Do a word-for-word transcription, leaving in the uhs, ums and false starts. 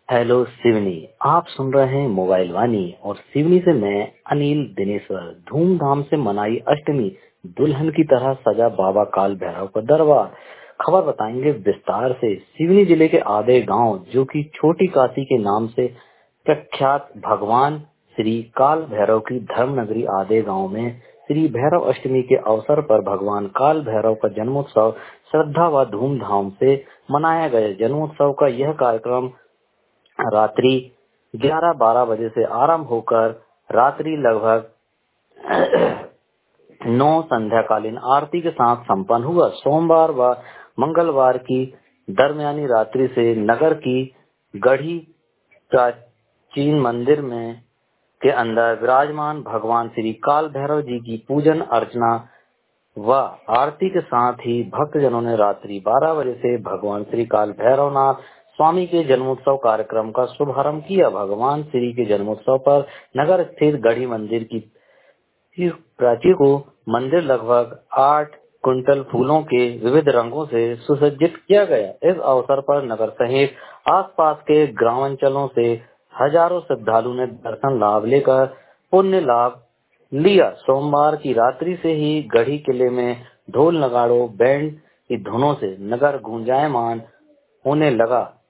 Hello Seoni. आप सुन रहे हैं मोबाइल वाणी और सिवनी से मैं अनिल दिनेश्वर। धूमधाम से मनाई अष्टमी, दुल्हन की तरह सजा बाबा काल भैरव का दरबार। खबर बताएंगे विस्तार से। सिवनी जिले के आधे गांव जो कि छोटी काशी के नाम से प्रख्यात भगवान श्री काल भैरव की धर्म नगरी आधे गांव में श्री भैरव अष्टमी के अवसर पर भगवान काल भैरव का जन्मोत्सव श्रद्धा व धूमधाम से मनाया गया। जन्मोत्सव का यह कार्यक्रम रात्रि ग्यारह बारह बजे से आरंभ होकर रात्रि लगभग नौ संध्याकालीन आरती के साथ संपन्न हुआ। सोमवार व मंगलवार की दरमियानी रात्रि से नगर की गढ़ी प्राचीन मंदिर में के अंदर विराजमान भगवान श्री काल भैरव जी की पूजन अर्चना व आरती के साथ ही भक्तजनों ने रात्रि बारह बजे से भगवान श्री काल भैरवनाथ स्वामी के जन्मोत्सव कार्यक्रम का शुभारंभ किया। भगवान श्री के जन्मोत्सव पर नगर स्थित गढ़ी मंदिर की प्राचीर को मंदिर लगभग आठ कुंटल फूलों के विविध रंगों से सुसज्जित किया गया। इस अवसर पर नगर सहित आसपास के ग्रामांचलों से हजारों श्रद्धालु ने दर्शन लाभ लेकर पुण्य लाभ लिया। सोमवार की रात्रि से ही गढ़ी किले में ढोल नगाड़ों बैंड की धुनों से नगर गूंजायमान होने लगा।